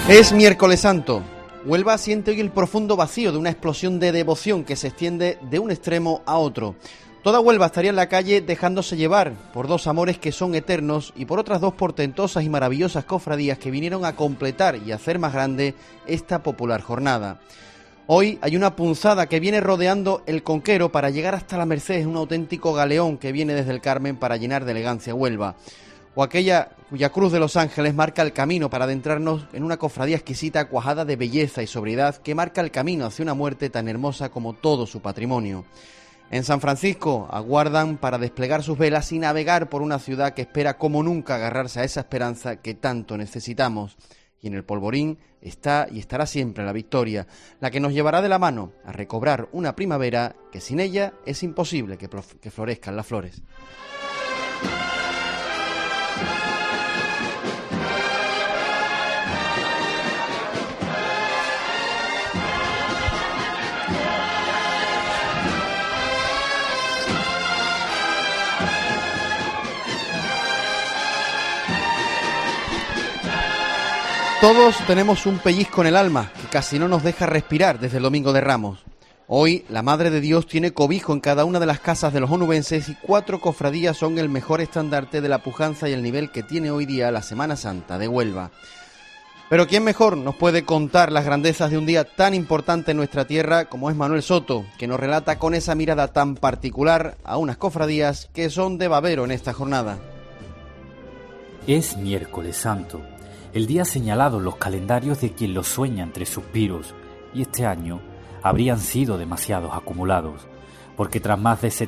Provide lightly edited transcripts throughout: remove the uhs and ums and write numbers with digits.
Es miércoles santo. Huelva siente hoy el profundo vacío de una explosión de devoción que se extiende de un extremo a otro. Toda Huelva estaría en la calle dejándose llevar por dos amores que son eternos y por otras dos portentosas y maravillosas cofradías que vinieron a completar y hacer más grande esta popular jornada. Hoy hay una punzada que viene rodeando el Conquero para llegar hasta la Merced, un auténtico galeón que viene desde el Carmen para llenar de elegancia Huelva. O aquella cuya cruz de los ángeles marca el camino para adentrarnos en una cofradía exquisita cuajada de belleza y sobriedad que marca el camino hacia una muerte tan hermosa como todo su patrimonio. En San Francisco aguardan para desplegar sus velas y navegar por una ciudad que espera como nunca agarrarse a esa esperanza que tanto necesitamos. Y en el Polvorín está y estará siempre la victoria, la que nos llevará de la mano a recobrar una primavera que sin ella es imposible que florezcan las flores. Todos tenemos un pellizco en el alma que casi no nos deja respirar desde el Domingo de Ramos. Hoy la Madre de Dios tiene cobijo en cada una de las casas de los onubenses y 4 cofradías son el mejor estandarte de la pujanza y el nivel que tiene hoy día la Semana Santa de Huelva. Pero ¿quién mejor nos puede contar las grandezas de un día tan importante en nuestra tierra como es Manuel Soto, que nos relata con esa mirada tan particular a unas cofradías que son de babero en esta jornada? Es miércoles santo, el día señalado en los calendarios de quien lo sueña entre suspiros, y este año habrían sido demasiados acumulados, porque tras más de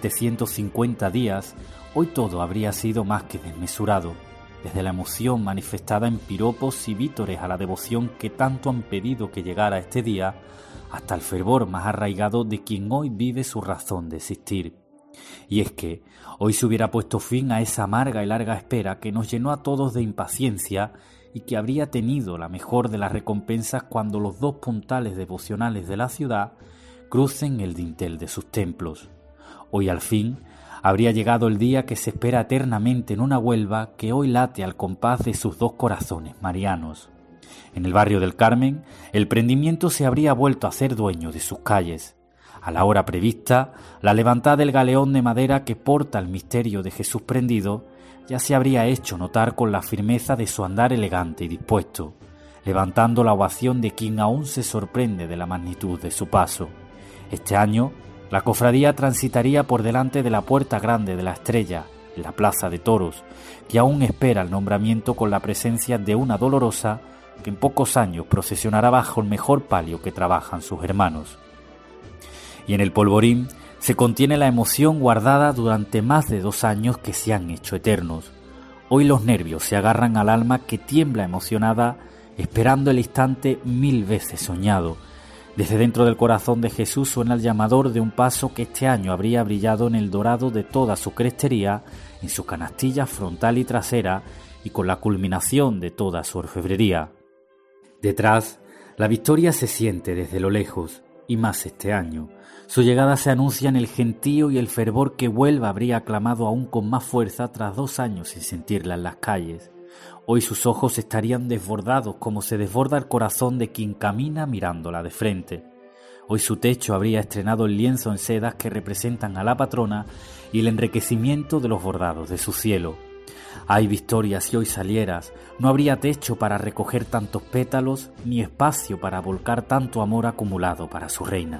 750 días, hoy todo habría sido más que desmesurado, desde la emoción manifestada en piropos y vítores a la devoción que tanto han pedido que llegara este día, hasta el fervor más arraigado de quien hoy vive su razón de existir. Y es que hoy se hubiera puesto fin a esa amarga y larga espera que nos llenó a todos de impaciencia y que habría tenido la mejor de las recompensas cuando los dos puntales devocionales de la ciudad crucen el dintel de sus templos. Hoy al fin habría llegado el día que se espera eternamente en una Huelva que hoy late al compás de sus dos corazones marianos. En el barrio del Carmen, el prendimiento se habría vuelto a hacer dueño de sus calles. A la hora prevista, la levantada del galeón de madera que porta el misterio de Jesús prendido ya se habría hecho notar con la firmeza de su andar elegante y dispuesto, levantando la ovación de quien aún se sorprende de la magnitud de su paso. Este año, la cofradía transitaría por delante de la Puerta Grande de la Estrella, en la Plaza de Toros, que aún espera el nombramiento con la presencia de una dolorosa que en pocos años procesionará bajo el mejor palio que trabajan sus hermanos. Y en el Polvorín se contiene la emoción guardada durante más de 2 años que se han hecho eternos. Hoy los nervios se agarran al alma que tiembla emocionada, esperando el instante 1000 veces soñado. Desde dentro del corazón de Jesús suena el llamador de un paso que este año habría brillado en el dorado de toda su crestería, en su canastilla frontal y trasera, y con la culminación de toda su orfebrería. Detrás, la victoria se siente desde lo lejos, y más este año. Su llegada se anuncia en el gentío y el fervor que Huelva habría aclamado aún con más fuerza tras 2 años sin sentirla en las calles. Hoy sus ojos estarían desbordados como se desborda el corazón de quien camina mirándola de frente. Hoy su techo habría estrenado el lienzo en sedas que representan a la patrona y el enriquecimiento de los bordados de su cielo. Ay, Victoria, si hoy salieras, no habría techo para recoger tantos pétalos ni espacio para volcar tanto amor acumulado para su reina.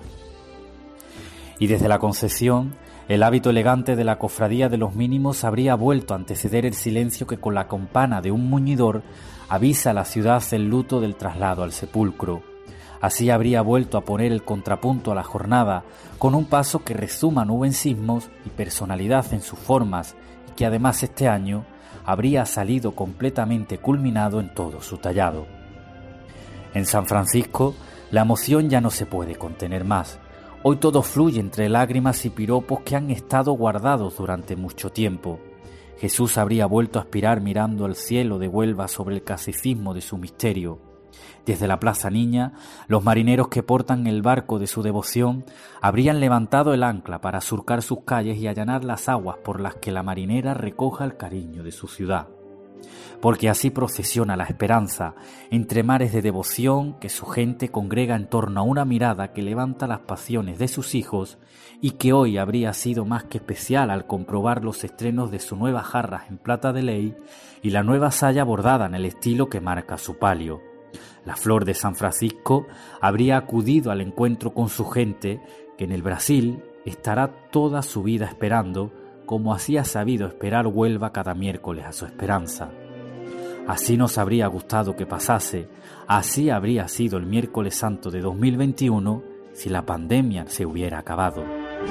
Y desde la Concepción, el hábito elegante de la cofradía de los mínimos habría vuelto a anteceder el silencio que con la campana de un muñidor avisa a la ciudad el luto del traslado al sepulcro. Así habría vuelto a poner el contrapunto a la jornada, con un paso que rezuma nubensismos y personalidad en sus formas, y que además este año habría salido completamente culminado en todo su tallado. En San Francisco, la emoción ya no se puede contener más. Hoy todo fluye entre lágrimas y piropos que han estado guardados durante mucho tiempo. Jesús habría vuelto a aspirar mirando al cielo de Huelva sobre el clasicismo de su misterio. Desde la Plaza Niña, los marineros que portan el barco de su devoción habrían levantado el ancla para surcar sus calles y allanar las aguas por las que la marinera recoja el cariño de su ciudad. porque así procesiona la esperanza entre mares de devoción que su gente congrega en torno a una mirada que levanta las pasiones de sus hijos y que hoy habría sido más que especial al comprobar los estrenos de su nueva jarra en plata de ley y la nueva saya bordada en el estilo que marca su palio. La Flor de San Francisco habría acudido al encuentro con su gente que en el Brasil estará toda su vida esperando, como así ha sabido esperar Huelva cada miércoles a su esperanza. Así nos habría gustado que pasase, así habría sido el miércoles santo de 2021 si la pandemia se hubiera acabado.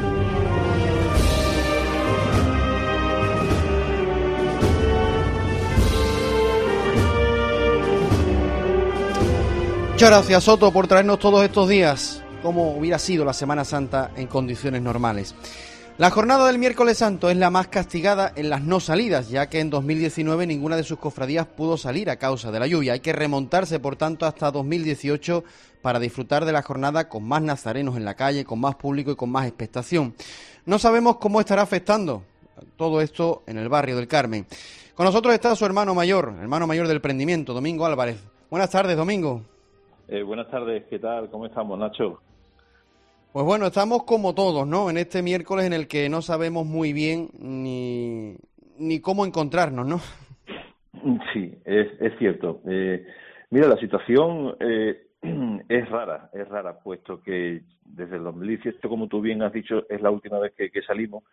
Muchas gracias, Soto, por traernos todos estos días cómo hubiera sido la Semana Santa en condiciones normales. La jornada del miércoles santo es la más castigada en las no salidas, ya que en 2019 ninguna de sus cofradías pudo salir a causa de la lluvia. Hay que remontarse, por tanto, hasta 2018 para disfrutar de la jornada con más nazarenos en la calle, con más público y con más expectación. No sabemos cómo estará afectando todo esto en el barrio del Carmen. Con nosotros está su hermano mayor del prendimiento, Domingo Álvarez. Buenas tardes, Domingo. Buenas tardes, ¿qué tal? ¿Cómo estamos, Nacho? Pues bueno, estamos como todos, ¿no? En este miércoles en el que no sabemos muy bien ni cómo encontrarnos, ¿no? Sí, es cierto. Mira, la situación es rara, puesto que desde el 2018, como tú bien has dicho, es la última vez que salimos.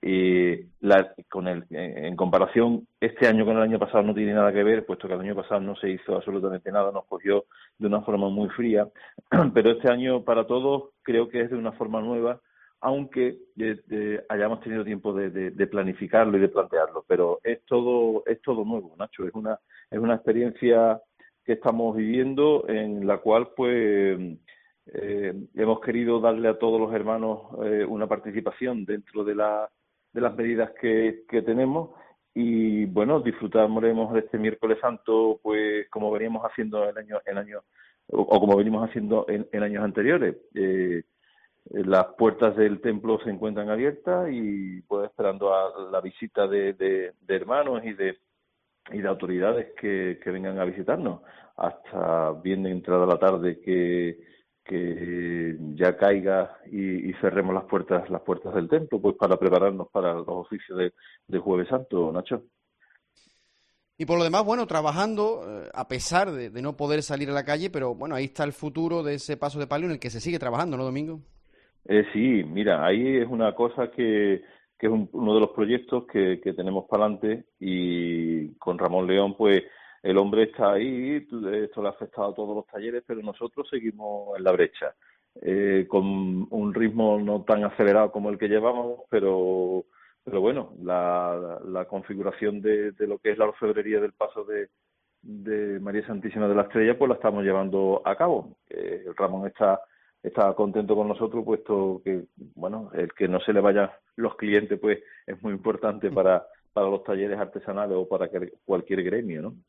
En comparación, este año con el año pasado no tiene nada que ver, puesto que el año pasado no se hizo absolutamente nada, nos cogió de una forma muy fría, pero este año para todos creo que es de una forma nueva, aunque hayamos tenido tiempo de planificarlo y de plantearlo, pero es todo nuevo, Nacho, es una experiencia que estamos viviendo en la cual pues hemos querido darle a todos los hermanos una participación dentro de las medidas que tenemos y bueno, disfrutaremos de este miércoles santo pues como veníamos haciendo o como venimos haciendo en años anteriores. Las puertas del templo se encuentran abiertas y pues esperando a la visita de hermanos y de autoridades que vengan a visitarnos hasta bien entrada la tarde que ya caiga y cerremos las puertas del templo pues para prepararnos para los oficios de Jueves Santo, Nacho. Y por lo demás, bueno, trabajando a pesar de no poder salir a la calle, pero bueno, ahí está el futuro de ese paso de palio en el que se sigue trabajando, ¿no, Domingo? Sí, mira, ahí es una cosa que es uno de los proyectos que tenemos para adelante y con Ramón León, pues el hombre está ahí, esto le ha afectado a todos los talleres, pero nosotros seguimos en la brecha, con un ritmo no tan acelerado como el que llevamos, pero bueno, la configuración de lo que es la orfebrería del paso de María Santísima de la Estrella, pues la estamos llevando a cabo. Ramón está contento con nosotros, puesto que, bueno, el que no se le vayan los clientes, pues es muy importante para los talleres artesanales o para cualquier gremio, ¿no?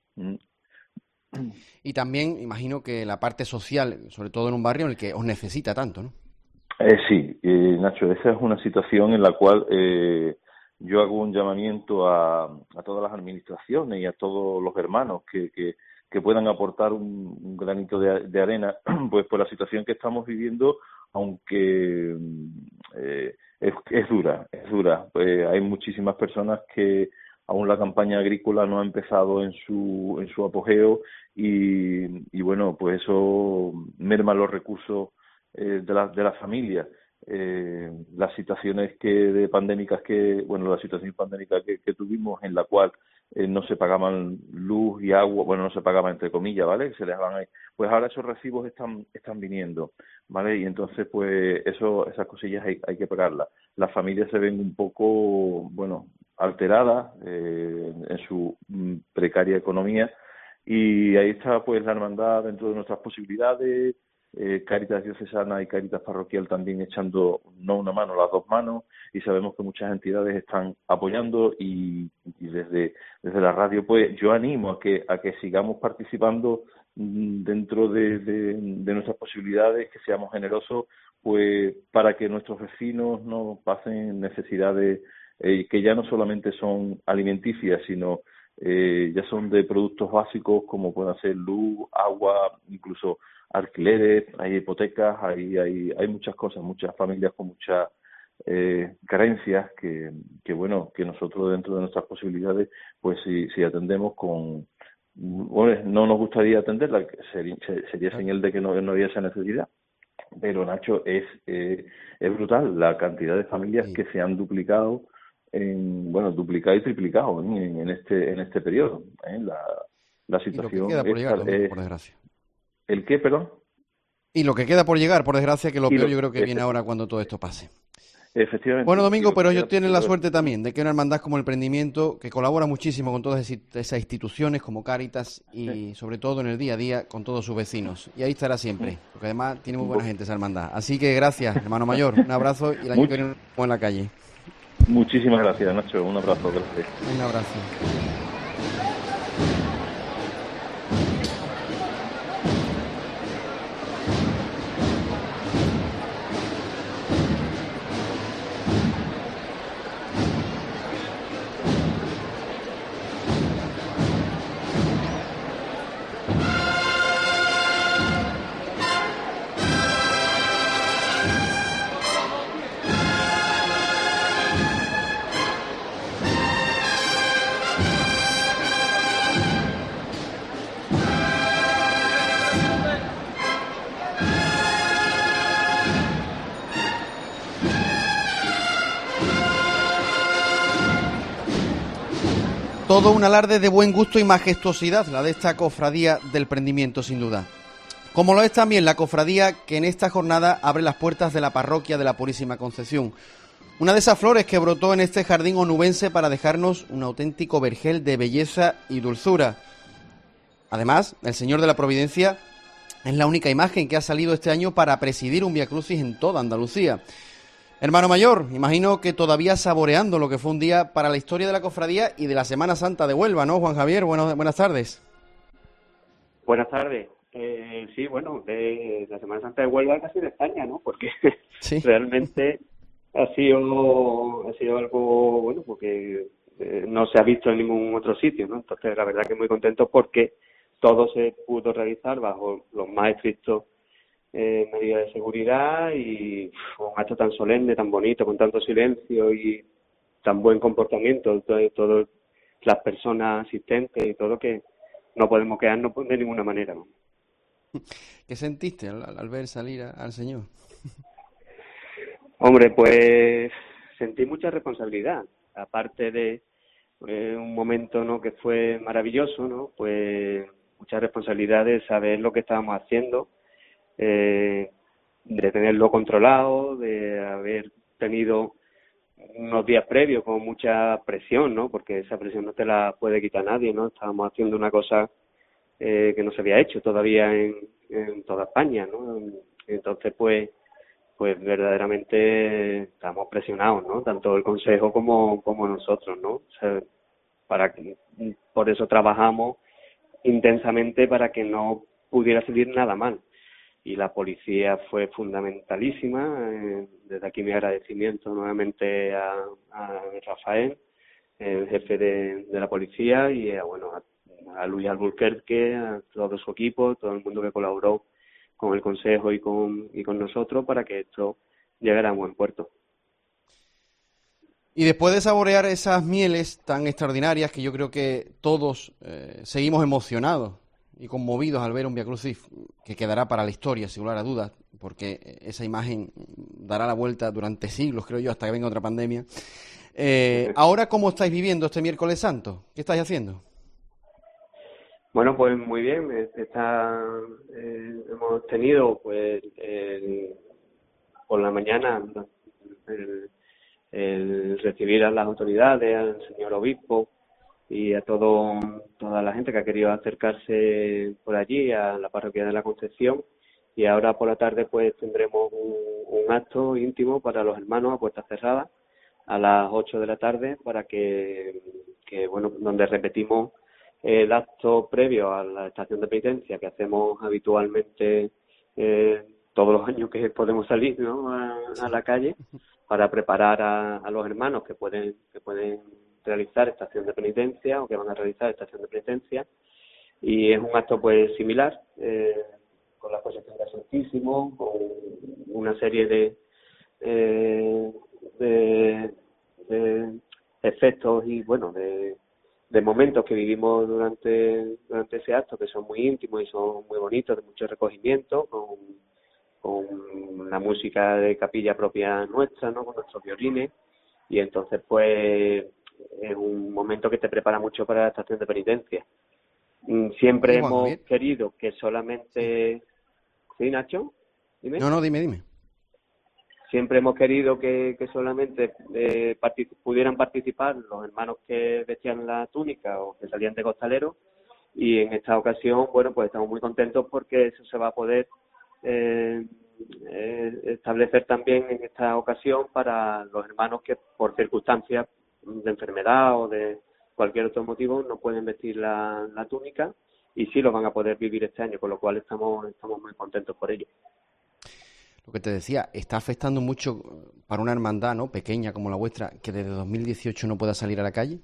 Y también imagino que la parte social, sobre todo en un barrio en el que os necesita tanto, ¿no? Sí, Nacho, esa es una situación en la cual yo hago un llamamiento a todas las administraciones y a todos los hermanos que puedan aportar un granito de arena, pues por la situación que estamos viviendo, aunque es dura. Pues hay muchísimas personas que aún la campaña agrícola no ha empezado en su apogeo y bueno, pues eso merma los recursos de la familia. Las situaciones la situación pandémica que tuvimos en la cual no se pagaban luz y agua, bueno, no se pagaba entre comillas, ¿vale? Se les daban ahí. Pues ahora esos recibos están viniendo, ¿vale? Y entonces, pues esas cosillas hay que pagarlas. Las familias se ven un poco, bueno, alteradas en su precaria economía y ahí está, pues, la hermandad dentro de nuestras posibilidades. Cáritas Diocesana y Cáritas Parroquial también echando no una mano, las dos manos, y sabemos que muchas entidades están apoyando y desde la radio pues yo animo a que sigamos participando dentro de nuestras posibilidades, que seamos generosos pues para que nuestros vecinos no pasen necesidades que ya no solamente son alimenticias, sino ya son de productos básicos como pueden ser luz, agua, incluso alquileres, hay hipotecas, hay muchas cosas, muchas familias con muchas carencias que bueno, que nosotros dentro de nuestras posibilidades, pues si atendemos con, bueno, no nos gustaría atenderla, sería señal de que no había esa necesidad. Pero Nacho, es brutal la cantidad de familias que se han duplicado, duplicado y triplicado en este periodo. La Y lo que situación queda por llegar, Domingo, es por desgracia. ¿El qué, perdón? Y lo que queda por llegar, por desgracia, que lo peor yo creo que viene Efe- ahora cuando todo esto pase. Efectivamente. Bueno, Y Domingo, lo que pero queda ellos tienen la por llegar. suerte también de que una hermandad como el Emprendimiento, que colabora muchísimo con todas esas instituciones como Cáritas y sobre todo en el día a día con todos sus vecinos. Y ahí estará siempre, porque además tiene muy buena gente esa hermandad. Así que gracias, hermano mayor. Un abrazo y el año que viene nos vemos en la calle. Muchísimas gracias, Nacho. Un abrazo. Gracias. Un abrazo. Todo un alarde de buen gusto y majestuosidad, la de esta cofradía del Prendimiento, sin duda. Como lo es también la cofradía que en esta jornada abre las puertas de la parroquia de la Purísima Concepción. Una de esas flores que brotó en este jardín onubense para dejarnos un auténtico vergel de belleza y dulzura. Además, el Señor de la Providencia es la única imagen que ha salido este año para presidir un viacrucis en toda Andalucía. Hermano mayor, imagino que todavía saboreando lo que fue un día para la historia de la cofradía y de la Semana Santa de Huelva, ¿no, Juan Javier? Buenas tardes. Buenas tardes. Sí, bueno, de la Semana Santa de Huelva casi de España, ¿no? Porque sí. Realmente ha sido algo, bueno, porque no se ha visto en ningún otro sitio, ¿no? Entonces, la verdad que muy contento porque todo se pudo realizar bajo los más estrictos medidas de seguridad y un acto tan solemne, tan bonito, con tanto silencio y tan buen comportamiento de todas las personas asistentes y todo, que no podemos quedarnos de ninguna manera, ¿no? ¿Qué sentiste al ver salir al Señor? Hombre, pues sentí mucha responsabilidad, aparte de un momento, ¿no?, que fue maravilloso, ¿no? Pues mucha responsabilidad de saber lo que estábamos haciendo, de tenerlo controlado, de haber tenido unos días previos con mucha presión, ¿no? Porque esa presión no te la puede quitar nadie, ¿no? Estábamos haciendo una cosa que no se había hecho todavía en toda España, ¿no? Entonces, pues verdaderamente estamos presionados, ¿no? Tanto el Consejo como nosotros, ¿no? O sea, por eso trabajamos intensamente para que no pudiera salir nada mal. Y la policía fue fundamentalísima. Desde aquí mi agradecimiento nuevamente a Rafael, el jefe de la policía, y a Luis Alburquerque, a todo su equipo, todo el mundo que colaboró con el Consejo y con nosotros para que esto llegara a buen puerto. Y después de saborear esas mieles tan extraordinarias, que yo creo que todos seguimos emocionados y conmovidos al ver un viacrucis que quedará para la historia, sin lugar a dudas, porque esa imagen dará la vuelta durante siglos, creo yo, hasta que venga otra pandemia. Ahora, ¿cómo estáis viviendo este miércoles santo? ¿Qué estáis haciendo? Bueno, pues muy bien. Hemos tenido, pues, por la mañana el recibir a las autoridades, al señor obispo y a toda la gente que ha querido acercarse por allí a la parroquia de la Concepción, y ahora por la tarde pues tendremos un acto íntimo para los hermanos a puertas cerradas a las 8 de la tarde para que donde repetimos el acto previo a la estación de penitencia que hacemos habitualmente todos los años que podemos salir, ¿no?, a la calle, para preparar a los hermanos que pueden realizar estación de penitencia o que van a realizar estación de penitencia, y es un acto pues similar, con la posición del Santísimo, con una serie de efectos y bueno, de momentos que vivimos durante ese acto, que son muy íntimos y son muy bonitos, de mucho recogimiento, con la música de capilla propia nuestra, ¿no? Con nuestros violines, y entonces pues es un momento que te prepara mucho para la estación de penitencia. Siempre hemos querido que solamente... ¿Sí, Nacho? Dime. No, dime. Siempre hemos querido que solamente pudieran participar los hermanos que vestían la túnica o que salían de costalero, y en esta ocasión, bueno, pues estamos muy contentos porque eso se va a poder establecer también en esta ocasión para los hermanos que por circunstancias de enfermedad o de cualquier otro motivo no pueden vestir la túnica, y sí lo van a poder vivir este año, con lo cual estamos muy contentos por ello. Lo que te decía, está afectando mucho para una hermandad, ¿no?, pequeña como la vuestra, que desde 2018 no pueda salir a la calle.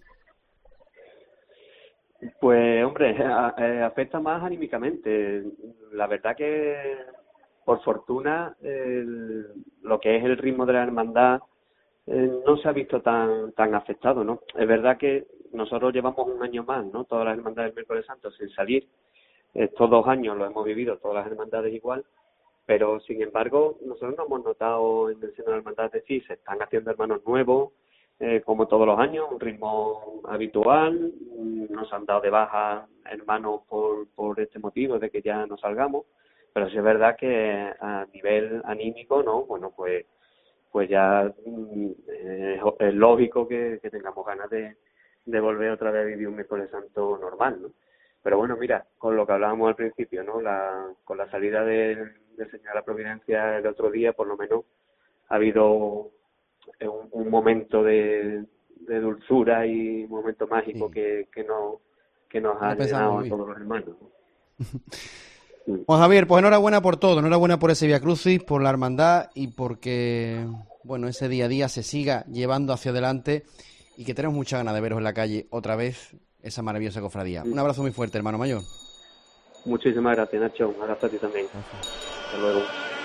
Pues, hombre, afecta más anímicamente. La verdad que, por fortuna, lo que es el ritmo de la hermandad no se ha visto tan afectado, ¿no? Es verdad que nosotros llevamos un año más, ¿no?, todas las hermandades del Miércoles Santo sin salir. Estos 2 años lo hemos vivido todas las hermandades igual, pero sin embargo nosotros no hemos notado en el seno de la hermandad decir, se están haciendo hermanos nuevos, como todos los años, un ritmo habitual. Nos han dado de baja hermanos por este motivo de que ya no salgamos, pero sí es verdad que a nivel anímico, ¿no? Bueno, pues ya es lógico que tengamos ganas de volver otra vez a vivir un Miércoles Santo normal, ¿no? Pero bueno, mira, con lo que hablábamos al principio, ¿no? Con la salida del Señor de la Providencia el otro día, por lo menos ha habido un momento de dulzura y un momento mágico que nos ha llenado a todos los hermanos, ¿no? Juan Javier, pues enhorabuena por todo, enhorabuena por ese Vía Crucis, por la hermandad y porque, bueno, ese día a día se siga llevando hacia adelante y que tenemos muchas ganas de veros en la calle otra vez, esa maravillosa cofradía. Un abrazo muy fuerte, hermano mayor. Muchísimas gracias, Nacho. Un abrazo a ti también. Gracias. Hasta luego.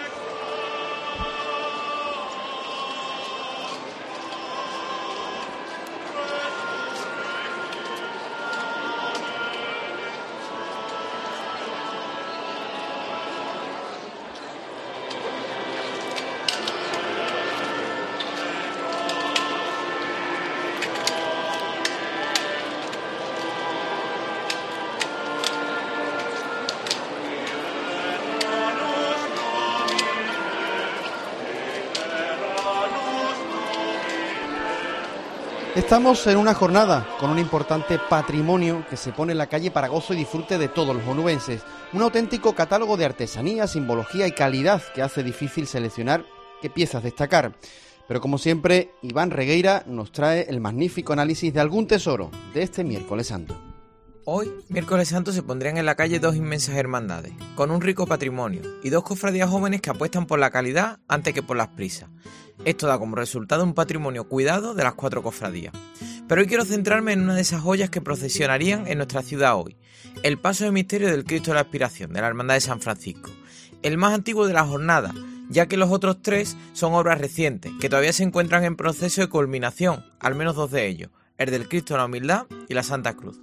Estamos en una jornada con un importante patrimonio que se pone en la calle para gozo y disfrute de todos los onubenses. Un auténtico catálogo de artesanía, simbología y calidad que hace difícil seleccionar qué piezas destacar. Pero como siempre, Iván Regueira nos trae el magnífico análisis de algún tesoro de este Miércoles Santo. Hoy, Miércoles Santo, se pondrían en la calle 2 inmensas hermandades, con un rico patrimonio, y 2 cofradías jóvenes que apuestan por la calidad antes que por las prisas. Esto da como resultado un patrimonio cuidado de las 4 cofradías. Pero hoy quiero centrarme en una de esas joyas que procesionarían en nuestra ciudad hoy, el paso de misterio del Cristo de la Expiración, de la Hermandad de San Francisco, el más antiguo de la jornada, ya que los otros 3 son obras recientes, que todavía se encuentran en proceso de culminación, al menos 2 de ellos, el del Cristo de la Humildad y la Santa Cruz.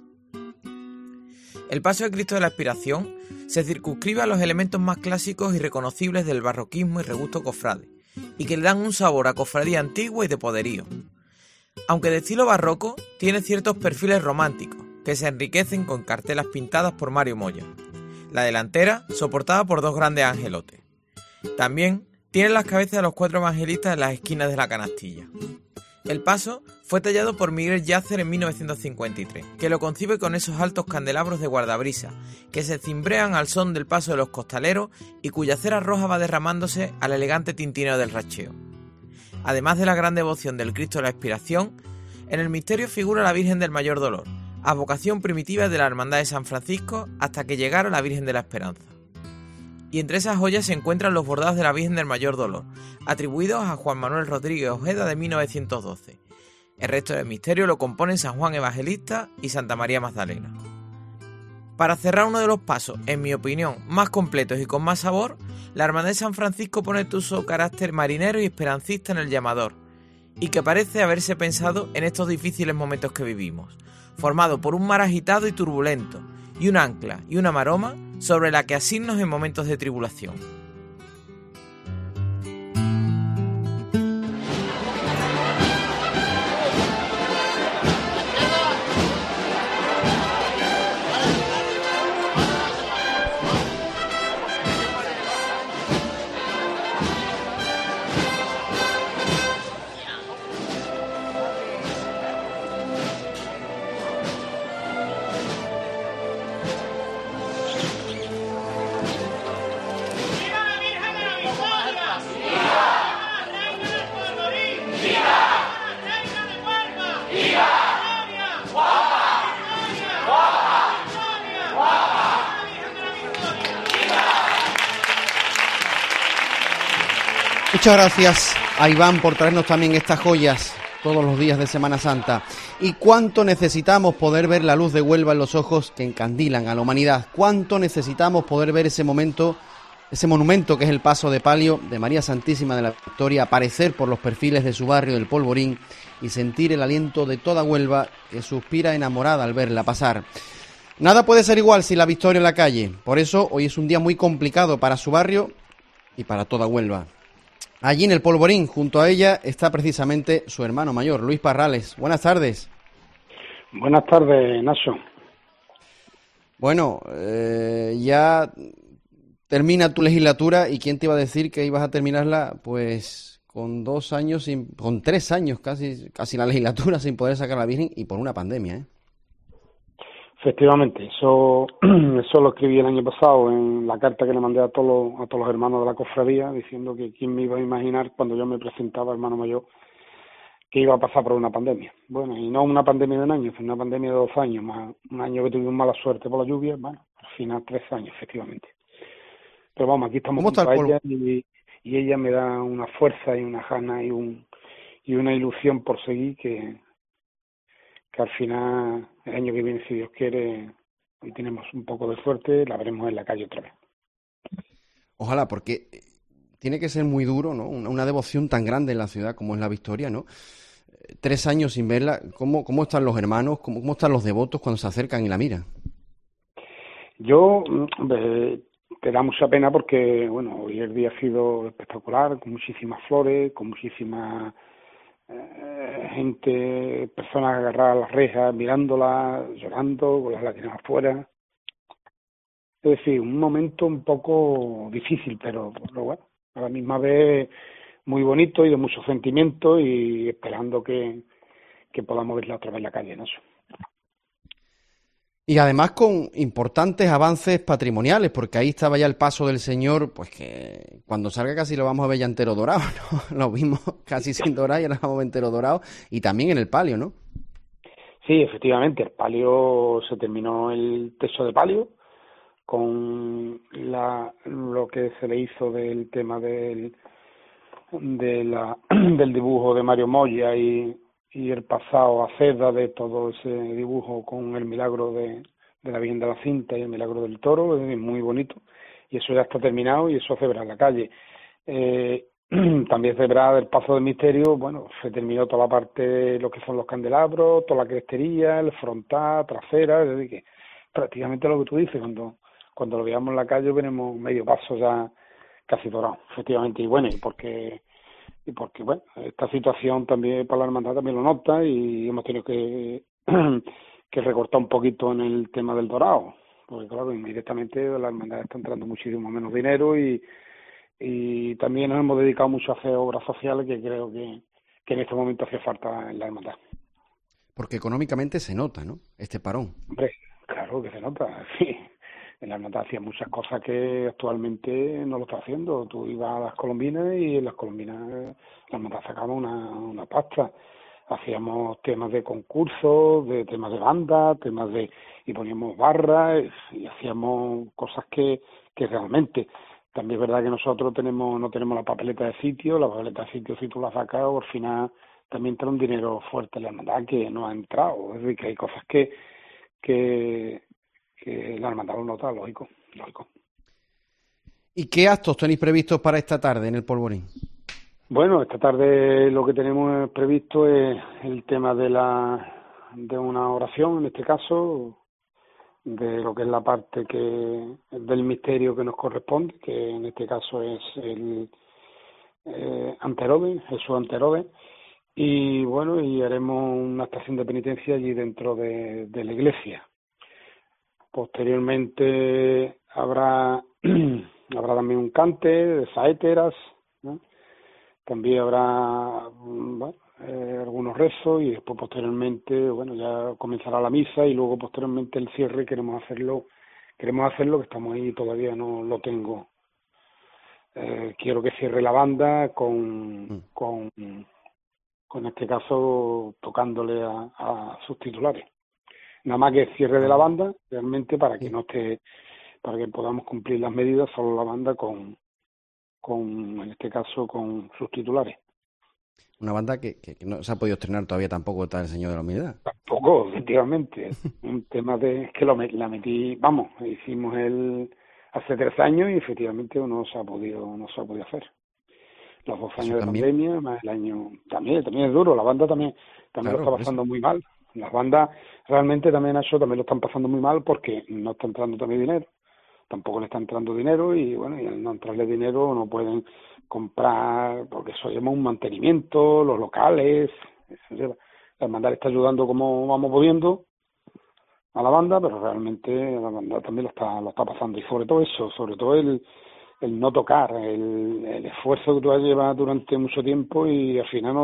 El paso de Cristo de la Expiración se circunscribe a los elementos más clásicos y reconocibles del barroquismo y regusto cofrade, y que le dan un sabor a cofradía antigua y de poderío. Aunque de estilo barroco, tiene ciertos perfiles románticos, que se enriquecen con cartelas pintadas por Mario Moya. La delantera, soportada por 2 grandes angelotes. También tiene las cabezas de los 4 evangelistas en las esquinas de la canastilla. El paso fue tallado por Miguel Yácer en 1953, que lo concibe con esos altos candelabros de guardabrisa, que se cimbrean al son del paso de los costaleros y cuya cera roja va derramándose al elegante tintineo del racheo. Además de la gran devoción del Cristo de la Expiración, en el misterio figura la Virgen del Mayor Dolor, advocación primitiva de la Hermandad de San Francisco hasta que llegara la Virgen de la Esperanza. Y entre esas joyas se encuentran los bordados de la Virgen del Mayor Dolor, atribuidos a Juan Manuel Rodríguez Ojeda de 1912, El resto del misterio lo componen San Juan Evangelista y Santa María Magdalena. Para cerrar uno de los pasos, en mi opinión, más completos y con más sabor, la Hermandad de San Francisco pone su carácter marinero y esperancista en el llamador, y que parece haberse pensado en estos difíciles momentos que vivimos, formado por un mar agitado y turbulento, y un ancla y una maroma sobre la que asirnos en momentos de tribulación. Muchas gracias a Iván por traernos también estas joyas todos los días de Semana Santa. Y cuánto necesitamos poder ver la luz de Huelva en los ojos que encandilan a la humanidad. Cuánto necesitamos poder ver ese momento, ese monumento que es el paso de palio de María Santísima de la Victoria aparecer por los perfiles de su barrio del Polvorín y sentir el aliento de toda Huelva que suspira enamorada al verla pasar. Nada puede ser igual sin la Victoria en la calle. Por eso hoy es un día muy complicado para su barrio y para toda Huelva. Allí en el Polvorín, junto a ella, está precisamente su hermano mayor, Luis Parrales. Buenas tardes. Buenas tardes, Nacho. Bueno, ya termina tu legislatura y ¿quién te iba a decir que ibas a terminarla? Pues con 2 años, con 3 años casi la legislatura sin poder sacar a la Virgen y por una pandemia, ¿eh? Efectivamente, eso lo escribí el año pasado en la carta que le mandé a todos los hermanos de la cofradía, diciendo que quién me iba a imaginar cuando yo me presentaba, hermano mayor, que iba a pasar por una pandemia. Bueno, y no una pandemia de un año, sino una pandemia de 2 años, más un año que tuvimos mala suerte por la lluvia, bueno, al final 3 años, efectivamente. Pero vamos, aquí estamos junto a ella y ella me da una fuerza y una gana y una ilusión por seguir que al final, el año que viene, si Dios quiere, hoy tenemos un poco de suerte, la veremos en la calle otra vez. Ojalá, porque tiene que ser muy duro, ¿no? Una devoción tan grande en la ciudad como es la Victoria, ¿no? 3 años sin verla, ¿cómo están los hermanos? ¿Cómo están los devotos cuando se acercan y la miran? Yo, te da mucha pena porque, bueno, hoy el día ha sido espectacular, con muchísimas flores, con muchísimas gente, personas agarradas a las rejas, mirándola, llorando, con las lágrimas afuera. Es decir, un momento un poco difícil, pero bueno, a la misma vez muy bonito y de mucho sentimiento y esperando que podamos verla otra vez en la calle, ¿no? Y además con importantes avances patrimoniales, porque ahí estaba ya el paso del Señor, pues que cuando salga casi lo vamos a ver ya entero dorado, ¿no? Lo vimos casi sin dorar y ahora lo vamos a ver entero dorado, y también en el palio, ¿no? Sí, efectivamente, el palio, se terminó el techo de palio, con lo que se le hizo del tema del dibujo de Mario Moya y el pasado a seda de todo ese dibujo con el milagro de la Virgen de la Cinta y el milagro del toro, es muy bonito, y eso ya está terminado y eso se verá en la calle. También se verá del paso del misterio, bueno, se terminó toda la parte, lo que son los candelabros, toda la crestería, el frontal, trasera, es decir que prácticamente lo que tú dices, cuando lo veamos en la calle veremos medio paso ya casi dorado, efectivamente, y bueno, y porque bueno, esta situación también para la hermandad también lo nota y hemos tenido que recortar un poquito en el tema del dorado, porque claro, inmediatamente la hermandad está entrando muchísimo menos dinero y también nos hemos dedicado mucho a hacer obras sociales que creo que en este momento hace falta en la hermandad. Porque económicamente se nota, ¿no? Este parón. Hombre, claro que se nota, sí. En la hermandad hacía muchas cosas que actualmente no lo está haciendo. Tú ibas a las colombinas y en las colombinas la hermandad sacaba una pasta. Hacíamos temas de concursos, de temas de banda, y poníamos barras y hacíamos cosas que realmente. También es verdad que nosotros no tenemos la papeleta de sitio. La papeleta de sitio, si tú la sacas, al final también entra un dinero fuerte en la hermandad que no ha entrado. Es decir, que hay cosas que la hermandad lo nota, lógico. ¿Y qué actos tenéis previstos para esta tarde en el Polvorín? Bueno, esta tarde lo que tenemos previsto es el tema de una oración, en este caso, de lo que es la parte del misterio que nos corresponde, que en este caso es el Anterode, Jesús Anterode, y bueno, y haremos una estación de penitencia allí dentro de la iglesia. Posteriormente habrá también un cante de saéteras, ¿no? También habrá algunos rezos y después posteriormente, ya comenzará la misa y luego posteriormente el cierre. Queremos hacerlo, que estamos ahí, todavía no lo tengo. Quiero que cierre la banda con este caso tocándole a sus titulares. Nada más que cierre de la banda, realmente, para que podamos cumplir las medidas, solo la banda en este caso, con sus titulares. Una banda que no se ha podido estrenar todavía tampoco, está el Señor de la Humildad. Tampoco, efectivamente. Un tema es que la metí, hicimos hace 3 años y efectivamente no se ha podido hacer. Los 2 años de pandemia, más el año, también es duro. La banda también claro, lo está pasando muy mal. Las bandas realmente también lo están pasando muy mal porque no está entrando también dinero. Tampoco le está entrando dinero y al no entrarle dinero no pueden comprar, porque eso lleva un mantenimiento, los locales. La hermandad le está ayudando como vamos pudiendo a la banda, pero realmente la banda también lo está pasando. Y sobre todo el no tocar, el esfuerzo que tú has llevado durante mucho tiempo y al final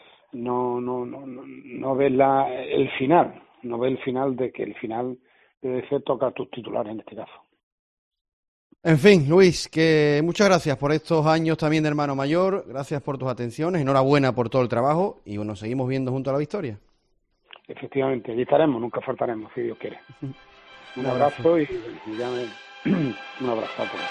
no ves el final, no ves el final, de que el final debe ser tocar tus titulares en este caso. En fin, Luis, que muchas gracias por estos años también de hermano mayor, gracias por tus atenciones, enhorabuena por todo el trabajo y seguimos viendo junto a la victoria. Efectivamente, allí estaremos, nunca faltaremos, si Dios quiere. Un abrazo y un abrazo a todos.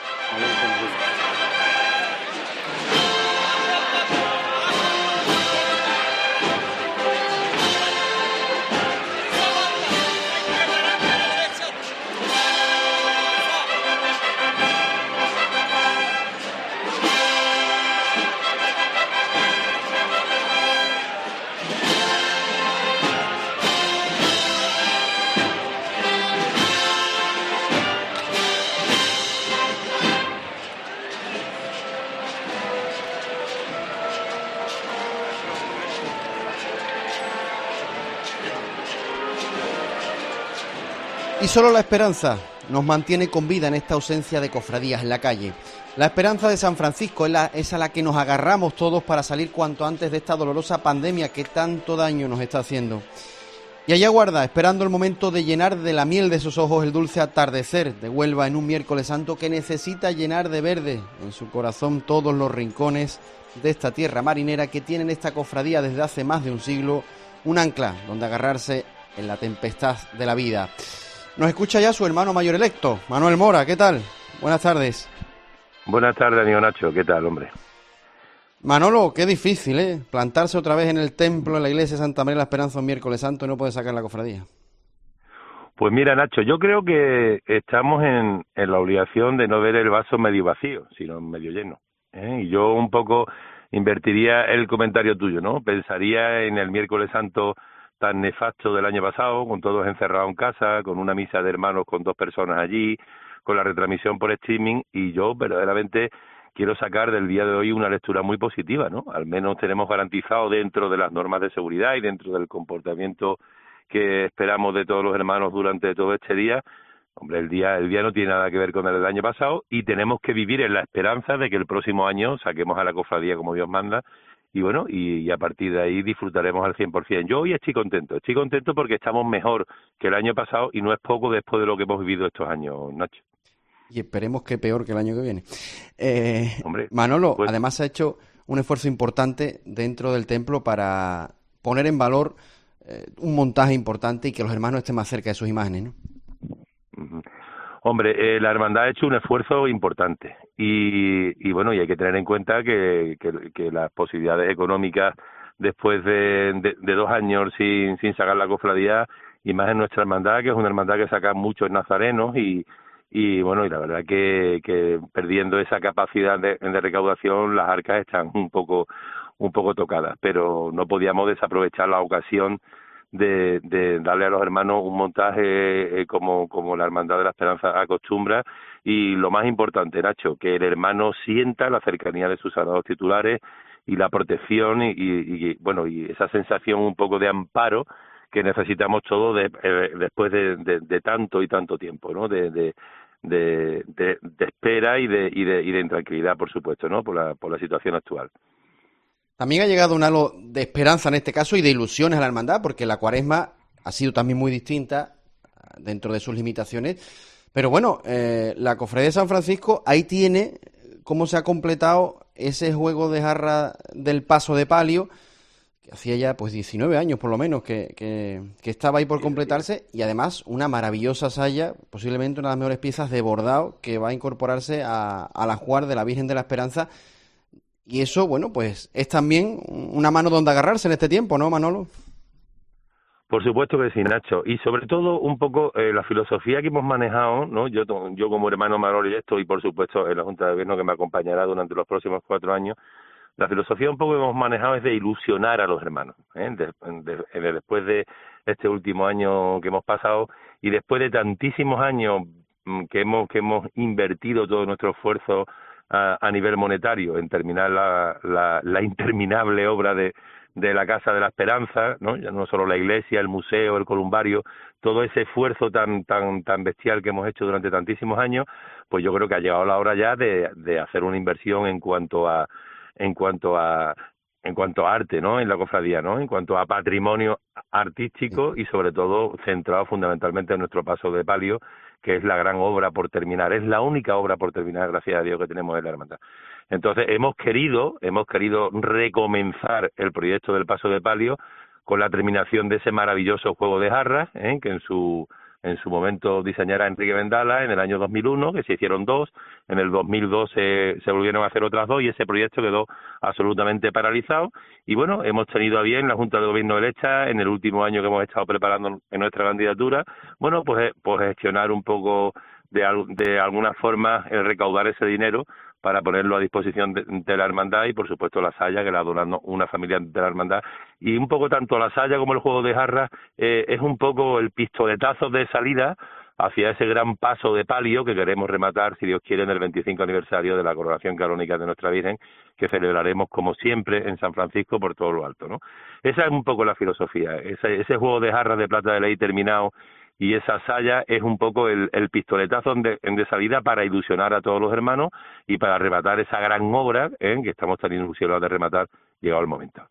Y solo la esperanza nos mantiene con vida en esta ausencia de cofradías en la calle. La esperanza de San Francisco es a la que nos agarramos todos para salir cuanto antes de esta dolorosa pandemia que tanto daño nos está haciendo. Y allá guarda, esperando el momento de llenar de la miel de sus ojos el dulce atardecer de Huelva en un miércoles santo que necesita llenar de verde en su corazón todos los rincones de esta tierra marinera que tienen esta cofradía desde hace más de un siglo, un ancla donde agarrarse en la tempestad de la vida. Nos escucha ya su hermano mayor electo, Manuel Mora. ¿Qué tal? Buenas tardes. Buenas tardes, amigo Nacho. ¿Qué tal, hombre? Manolo, qué difícil, ¿eh? Plantarse otra vez en el templo, en la iglesia de Santa María de la Esperanza un miércoles santo y no poder sacar la cofradía. Pues mira, Nacho, yo creo que estamos en la obligación de no ver el vaso medio vacío, sino medio lleno. Y yo un poco invertiría el comentario tuyo, ¿no? Pensaría en el miércoles santo tan nefasto del año pasado, con todos encerrados en casa, con una misa de hermanos con 2 personas allí, con la retransmisión por streaming, y yo verdaderamente quiero sacar del día de hoy una lectura muy positiva, ¿no? Al menos tenemos garantizado dentro de las normas de seguridad y dentro del comportamiento que esperamos de todos los hermanos durante todo este día. Hombre, el día no tiene nada que ver con el del año pasado y tenemos que vivir en la esperanza de que el próximo año saquemos a la cofradía como Dios manda. Y bueno, y a partir de ahí disfrutaremos al 100%. Yo hoy estoy contento porque estamos mejor que el año pasado y no es poco después de lo que hemos vivido estos años, Nacho. Y esperemos que peor que el año que viene. Hombre, Manolo, pues, además ha hecho un esfuerzo importante dentro del templo para poner en valor un montaje importante y que los hermanos estén más cerca de sus imágenes, ¿no? Hombre, la hermandad ha hecho un esfuerzo importante y bueno, y hay que tener en cuenta que las posibilidades económicas después de 2 años sin sacar la cofradía, y más en nuestra hermandad, que es una hermandad que saca muchos nazarenos y bueno, y la verdad que perdiendo esa capacidad de recaudación, las arcas están un poco tocadas, pero no podíamos desaprovechar la ocasión de darle a los hermanos un montaje como la Hermandad de la Esperanza acostumbra, y lo más importante, Nacho, que el hermano sienta la cercanía de sus sagrados titulares y la protección y bueno, y esa sensación un poco de amparo que necesitamos todos después de tanto y tanto tiempo, ¿no? De espera y de intranquilidad, por supuesto, ¿no? Por la situación actual. También ha llegado un halo de esperanza en este caso y de ilusiones a la hermandad, porque la Cuaresma ha sido también muy distinta dentro de sus limitaciones. Pero bueno, la Cofradía de San Francisco ahí tiene cómo se ha completado ese juego de jarra del paso de palio, que hacía ya pues 19 años por lo menos que estaba ahí por completarse, y además una maravillosa saya, posiblemente una de las mejores piezas de bordado que va a incorporarse al ajuar de la Virgen de la Esperanza. Y eso, bueno, pues es también una mano donde agarrarse en este tiempo, ¿no, Manolo? Por supuesto que sí, Nacho. Y sobre todo un poco la filosofía que hemos manejado, ¿no? Yo como hermano Manolo y esto, y por supuesto en la Junta de Gobierno que me acompañará durante los próximos 4 años, la filosofía un poco que hemos manejado es de ilusionar a los hermanos, después de este último año que hemos pasado y después de tantísimos años que hemos invertido todo nuestro esfuerzo a nivel monetario en terminar la interminable obra de la Casa de la Esperanza, ¿no? Ya no solo la iglesia, el museo, el columbario, todo ese esfuerzo tan bestial que hemos hecho durante tantísimos años, pues yo creo que ha llegado la hora ya de hacer una inversión en cuanto a arte, ¿no? En la cofradía, ¿no? En cuanto a patrimonio artístico y sobre todo centrado fundamentalmente en nuestro paso de palio, que es la gran obra por terminar, es la única obra por terminar, gracias a Dios, que tenemos en la hermandad. Entonces hemos querido recomenzar el proyecto del paso de palio con la terminación de ese maravilloso juego de jarras, que en su momento diseñara Enrique Vendala en el año 2001, que se hicieron 2, en el 2002 se volvieron a hacer otras 2 y ese proyecto quedó absolutamente paralizado. Y bueno, hemos tenido a bien la Junta de Gobierno electa en el último año que hemos estado preparando en nuestra candidatura, bueno, pues gestionar un poco de alguna forma el recaudar ese dinero para ponerlo a disposición de la hermandad y por supuesto la saya, que la ha donado una familia de la hermandad, y un poco tanto la saya como el juego de jarras es un poco el pistoletazo de salida hacia ese gran paso de palio que queremos rematar, si Dios quiere, en el 25 aniversario de la coronación canónica de nuestra Virgen, que celebraremos como siempre en San Francisco por todo lo alto, ¿no? Esa es un poco la filosofía, ese juego de jarras de plata de ley terminado, y esa saya es un poco el pistoletazo de salida para ilusionar a todos los hermanos y para rematar esa gran obra que estamos tan ilusionados de rematar, llegado el momento.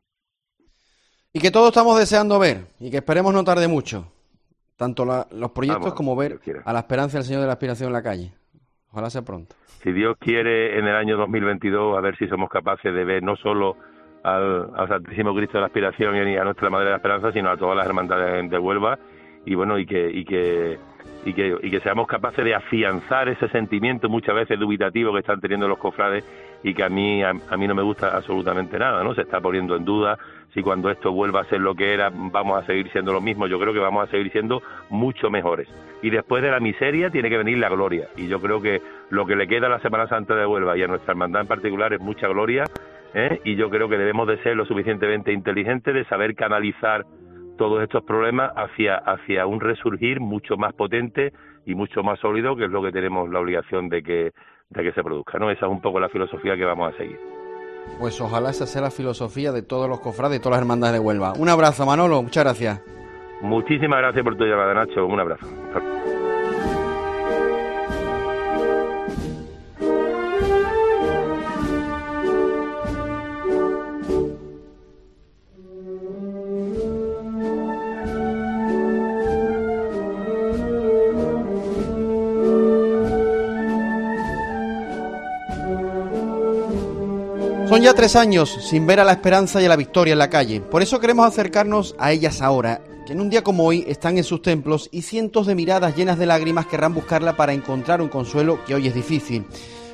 Y que todos estamos deseando ver, y que esperemos no tarde mucho, tanto los proyectos como ver a la Esperanza del Señor de la Aspiración en la calle. Ojalá sea pronto. Si Dios quiere, en el año 2022, a ver si somos capaces de ver no solo al Santísimo Cristo de la Aspiración y a Nuestra Madre de la Esperanza, sino a todas las hermandades de Huelva, y bueno, y que seamos capaces de afianzar ese sentimiento muchas veces dubitativo que están teniendo los cofrades y que a mí no me gusta absolutamente nada, ¿no? Se está poniendo en duda si cuando esto vuelva a ser lo que era vamos a seguir siendo lo mismo. Yo creo que vamos a seguir siendo mucho mejores. Y después de la miseria tiene que venir la gloria. Y yo creo que lo que le queda a la Semana Santa de Huelva y a nuestra hermandad en particular es mucha gloria, y yo creo que debemos de ser lo suficientemente inteligentes de saber canalizar todos estos problemas hacia un resurgir mucho más potente y mucho más sólido, que es lo que tenemos la obligación de que se produzca, ¿no? Esa es un poco la filosofía que vamos a seguir. Pues ojalá esa sea la filosofía de todos los cofrades y todas las hermandades de Huelva. Un abrazo, Manolo, muchas gracias. Muchísimas gracias por tu llamada, Nacho, un abrazo. Son ya 3 años sin ver a la Esperanza y a la Victoria en la calle. Por eso queremos acercarnos a ellas ahora, que en un día como hoy están en sus templos y cientos de miradas llenas de lágrimas querrán buscarla para encontrar un consuelo que hoy es difícil.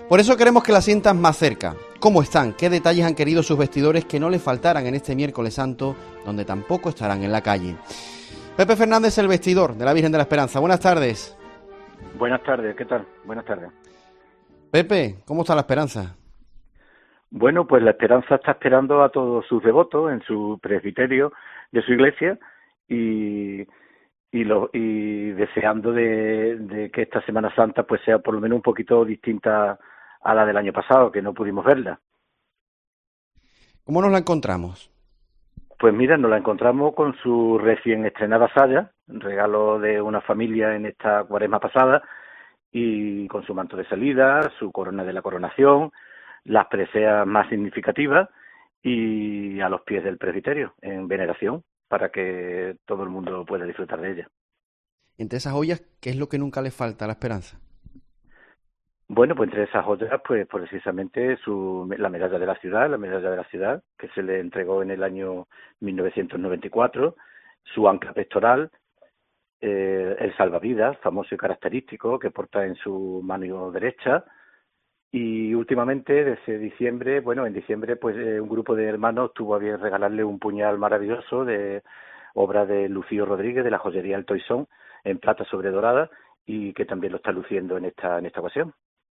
Por eso queremos que la sientas más cerca. ¿Cómo están? ¿Qué detalles han querido sus vestidores que no les faltaran en este miércoles santo, donde tampoco estarán en la calle? Pepe Fernández, el vestidor de la Virgen de la Esperanza. Buenas tardes. Buenas tardes, ¿qué tal? Buenas tardes. Pepe, ¿cómo está la Esperanza? Bueno, pues la Esperanza está esperando a todos sus devotos en su presbiterio de su iglesia y deseando de que esta Semana Santa pues sea por lo menos un poquito distinta a la del año pasado, que no pudimos verla. ¿Cómo nos la encontramos? Pues mira, nos la encontramos con su recién estrenada saya, regalo de una familia en esta Cuaresma pasada, y con su manto de salida, su corona de la coronación, las preseas más significativas y a los pies del presbiterio, en veneración, para que todo el mundo pueda disfrutar de ella. Entre esas joyas, ¿qué es lo que nunca le falta a la Esperanza? Bueno, pues entre esas joyas, pues precisamente la medalla de la ciudad, que se le entregó en el año 1994, su ancla pectoral, el salvavidas, famoso y característico, que porta en su mano derecha, y últimamente, desde diciembre, en diciembre, pues un grupo de hermanos tuvo a bien regalarle un puñal maravilloso de obra de Lucío Rodríguez, de la joyería El Toisón, en plata sobre dorada, y que también lo está luciendo en esta ocasión.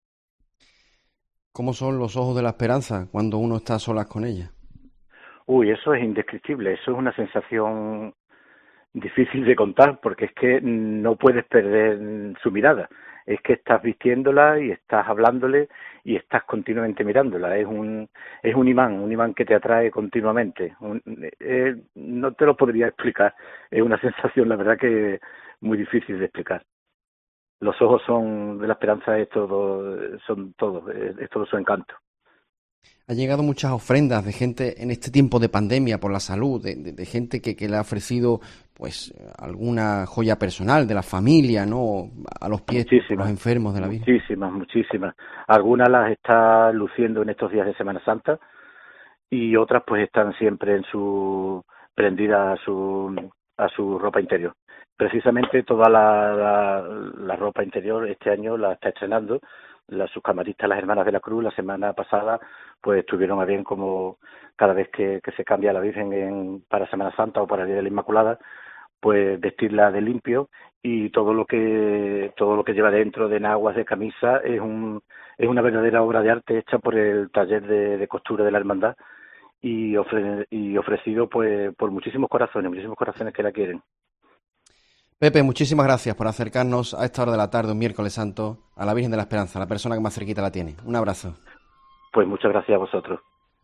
¿Cómo son los ojos de la Esperanza cuando uno está a solas con ella? Uy, eso es indescriptible, eso es una sensación difícil de contar, porque es que no puedes perder su mirada. Es que estás vistiéndola y estás hablándole y estás continuamente mirándola. Es un imán que te atrae continuamente. No te lo podría explicar. Es una sensación, la verdad, que muy difícil de explicar. Los ojos de la Esperanza, es todo su encanto. Ha llegado muchas ofrendas de gente en este tiempo de pandemia por la salud, de gente que le ha ofrecido pues alguna joya personal de la familia, ¿no? A los pies de los enfermos de la vida. Muchísimas. Algunas las está luciendo en estos días de Semana Santa y otras pues están siempre prendidas a su ropa interior. Precisamente toda la ropa interior este año la está estrenando sus camaristas, las Hermanas de la Cruz. La semana pasada pues estuvieron a bien, como cada vez que se cambia la Virgen para Semana Santa o para el Día de la Inmaculada, pues vestirla de limpio, y todo lo que lleva dentro de enaguas, de camisa, es una verdadera obra de arte hecha por el taller de costura de la Hermandad y ofrecido pues por muchísimos corazones que la quieren. Pepe, muchísimas gracias por acercarnos a esta hora de la tarde, un miércoles santo, a la Virgen de la Esperanza, la persona que más cerquita la tiene. Un abrazo. Pues muchas gracias a vosotros.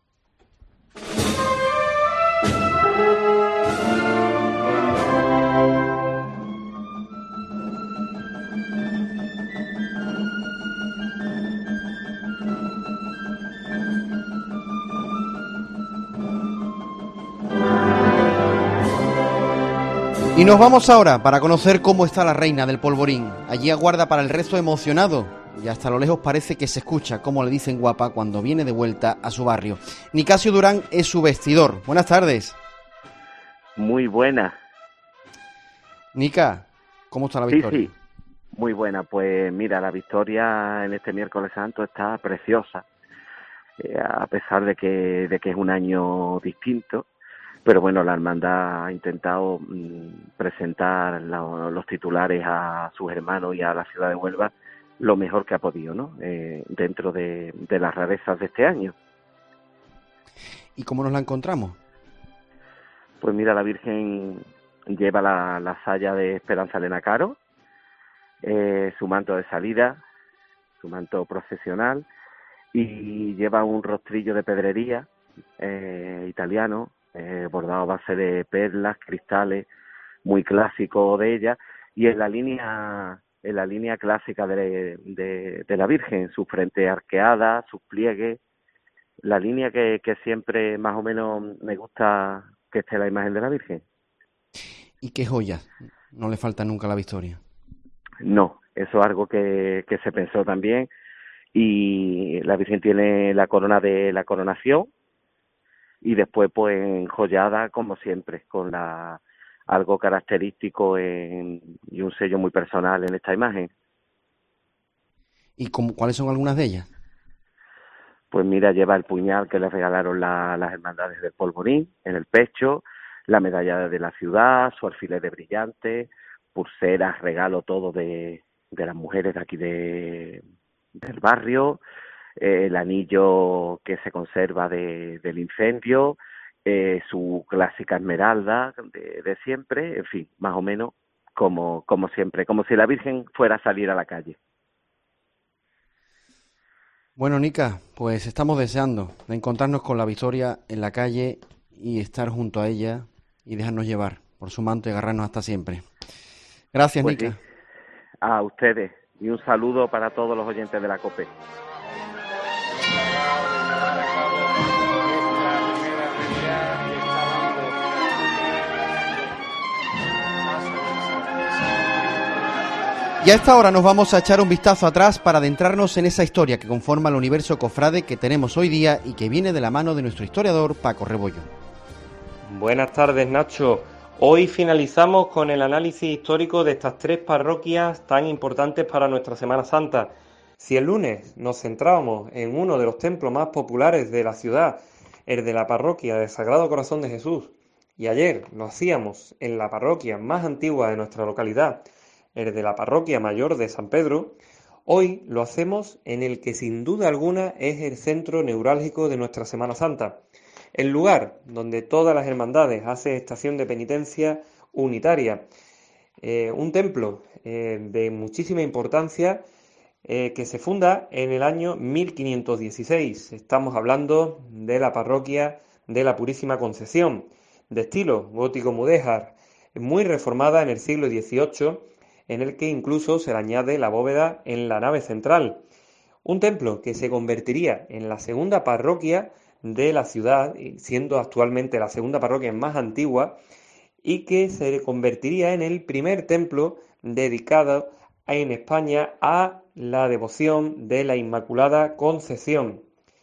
Y nos vamos ahora para conocer cómo está la reina del polvorín. Allí aguarda para el resto emocionado y hasta a lo lejos parece que se escucha cómo le dicen guapa cuando viene de vuelta a su barrio. Nicasio Durán es su vestidor. Buenas tardes. Muy buena. Nica, ¿cómo está la victoria? Sí, muy buena. Pues mira, la victoria en este miércoles santo está preciosa, a pesar de que es un año distinto. Pero bueno, la hermandad ha intentado presentar los titulares a sus hermanos y a la ciudad de Huelva lo mejor que ha podido, ¿no? Dentro de las rarezas de este año. ¿Y cómo nos la encontramos? Pues mira, la Virgen lleva la saya de Esperanza Elena Caro, su manto de salida, su manto procesional, y lleva un rostrillo de pedrería italiano, bordado a base de perlas, cristales, muy clásico de ella, y en la línea clásica de la Virgen, su frente arqueada, sus pliegues, la línea que siempre más o menos me gusta que esté la imagen de la Virgen. ¿Y qué joyas no le falta nunca a la victoria? No, eso es algo que se pensó también, y la Virgen tiene la corona de la coronación, y después pues enjollada como siempre, con algo característico y un sello muy personal en esta imagen. ¿Y cuáles son algunas de ellas? Pues mira, lleva el puñal que le regalaron las hermandades del Polvorín en el pecho, la medalla de la ciudad, su alfiler de brillante, pulseras, regalo todo de las mujeres de aquí del barrio, el anillo que se conserva del incendio, su clásica esmeralda de siempre, en fin, más o menos como siempre, como si la Virgen fuera a salir a la calle. Bueno, Nica, pues estamos deseando de encontrarnos con la Victoria en la calle y estar junto a ella y dejarnos llevar por su manto y agarrarnos hasta siempre. Gracias, Pues Nica. sí, a ustedes y un saludo para todos los oyentes de la COPE. Y a esta hora nos vamos a echar un vistazo atrás para adentrarnos en esa historia que conforma el universo cofrade que tenemos hoy día y que viene de la mano de nuestro historiador Paco Rebollo. Buenas tardes, Nacho. Hoy finalizamos con el análisis histórico de estas tres parroquias tan importantes para nuestra Semana Santa. Si el lunes nos centrábamos en uno de los templos más populares de la ciudad, el de la parroquia del Sagrado Corazón de Jesús, y ayer lo hacíamos en la parroquia más antigua de nuestra localidad, el de la parroquia mayor de San Pedro, hoy lo hacemos en el que sin duda alguna es el centro neurálgico de nuestra Semana Santa, el lugar donde todas las hermandades hacen estación de penitencia unitaria, un templo de muchísima importancia que se funda en el año 1516. Estamos hablando de la parroquia de la Purísima Concepción, de estilo gótico mudéjar, muy reformada en el siglo XVIII, en el que incluso se le añade la bóveda en la nave central. Un templo que se convertiría en la segunda parroquia de la ciudad, siendo actualmente la segunda parroquia más antigua, y que se convertiría en el primer templo dedicado en España a la devoción de la Inmaculada Concepción.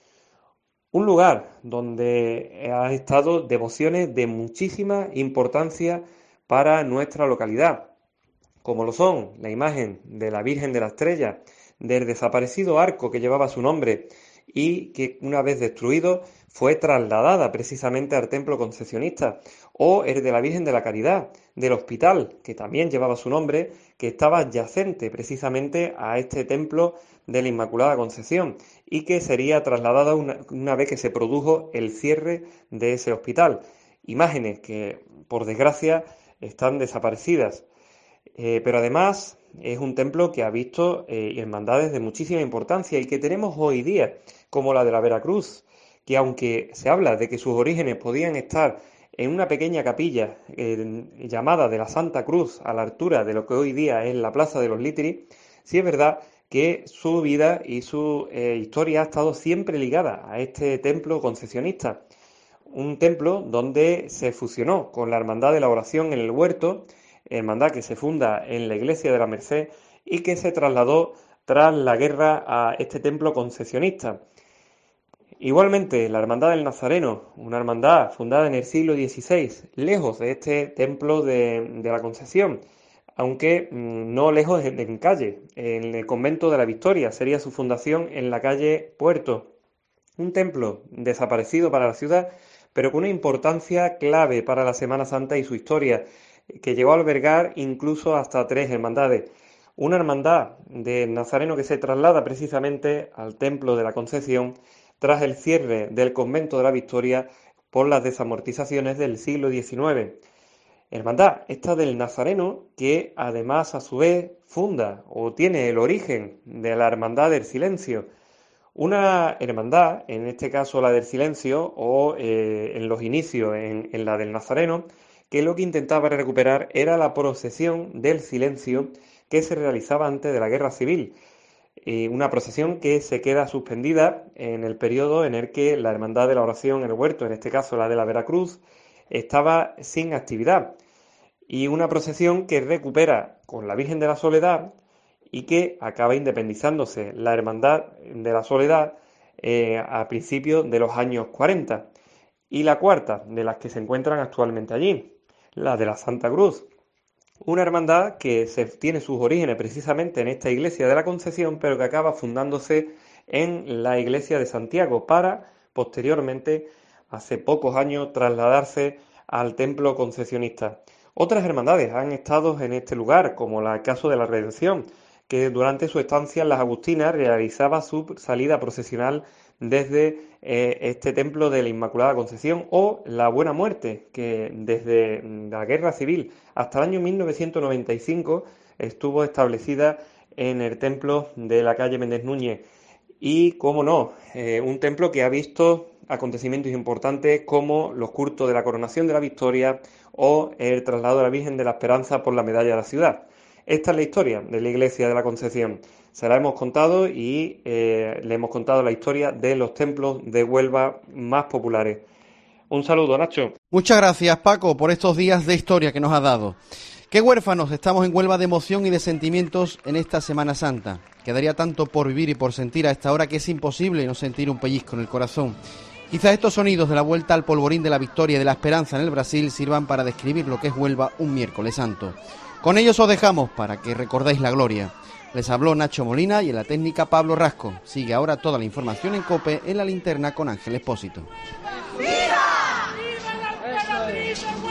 Un lugar donde ha estado devociones de muchísima importancia para nuestra localidad, como lo son la imagen de la Virgen de la Estrella, del desaparecido arco que llevaba su nombre y que una vez destruido fue trasladada precisamente al templo concepcionista, o el de la Virgen de la Caridad, del hospital, que también llevaba su nombre, que estaba adyacente precisamente a este templo de la Inmaculada Concepción y que sería trasladada una vez que se produjo el cierre de ese hospital. Imágenes que, por desgracia, están desaparecidas. Pero además es un templo que ha visto hermandades de muchísima importancia y que tenemos hoy día, como la de la Veracruz, que aunque se habla de que sus orígenes podían estar en una pequeña capilla llamada de la Santa Cruz, a la altura de lo que hoy día es la Plaza de los Líteris, sí es verdad que su vida y su historia ha estado siempre ligada a este templo concesionista. Un templo donde se fusionó con la Hermandad de la Oración en el Huerto, hermandad que se funda en la iglesia de la Merced y que se trasladó tras la guerra a este templo concesionista. Igualmente, la Hermandad del Nazareno, una hermandad fundada en el siglo XVI, lejos de este templo de la Concepción, aunque no lejos en calle, en el convento de la Victoria, sería su fundación en la calle Puerto. Un templo desaparecido para la ciudad, pero con una importancia clave para la Semana Santa y su historia, que llegó a albergar incluso hasta 3 hermandades. Una hermandad de Nazareno que se traslada precisamente al Templo de la Concepción tras el cierre del Convento de la Victoria por las desamortizaciones del siglo XIX. Hermandad esta del Nazareno que además a su vez funda o tiene el origen de la Hermandad del Silencio. Una hermandad, en este caso la del Silencio o en los inicios en la del Nazareno, que lo que intentaba recuperar era la procesión del silencio que se realizaba antes de la Guerra Civil. Una procesión que se queda suspendida en el periodo en el que la Hermandad de la Oración en el Huerto, en este caso la de la Veracruz, estaba sin actividad. Y una procesión que recupera con la Virgen de la Soledad y que acaba independizándose la Hermandad de la Soledad a principios de los años 40. Y la cuarta de las que se encuentran actualmente allí, la de la Santa Cruz, una hermandad que tiene sus orígenes precisamente en esta iglesia de la Concepción, pero que acaba fundándose en la iglesia de Santiago para, posteriormente, hace pocos años, trasladarse al templo concesionista. Otras hermandades han estado en este lugar, como el caso de la Redención, que durante su estancia en las Agustinas realizaba su salida procesional desde este templo de la Inmaculada Concepción, o la Buena Muerte, que desde la Guerra Civil hasta el año 1995 estuvo establecida en el templo de la calle Méndez Núñez. Y, cómo no, un templo que ha visto acontecimientos importantes como los cultos de la Coronación de la Victoria o el traslado de la Virgen de la Esperanza por la Medalla de la Ciudad. Esta es la historia de la Iglesia de la Concepción. Se la hemos contado y le hemos contado la historia de los templos de Huelva más populares. Un saludo, Nacho. Muchas gracias, Paco, por estos días de historia que nos has dado. Qué huérfanos estamos en Huelva de emoción y de sentimientos en esta Semana Santa. Quedaría tanto por vivir y por sentir a esta hora que es imposible no sentir un pellizco en el corazón. Quizás estos sonidos de la vuelta al polvorín de la victoria y de la esperanza en el Brasil sirvan para describir lo que es Huelva un miércoles santo. Con ellos os dejamos para que recordéis la gloria. Les habló Nacho Molina y en la técnica Pablo Rasco. Sigue ahora toda la información en COPE en la linterna con Ángel Expósito. ¡Viva! ¡Viva la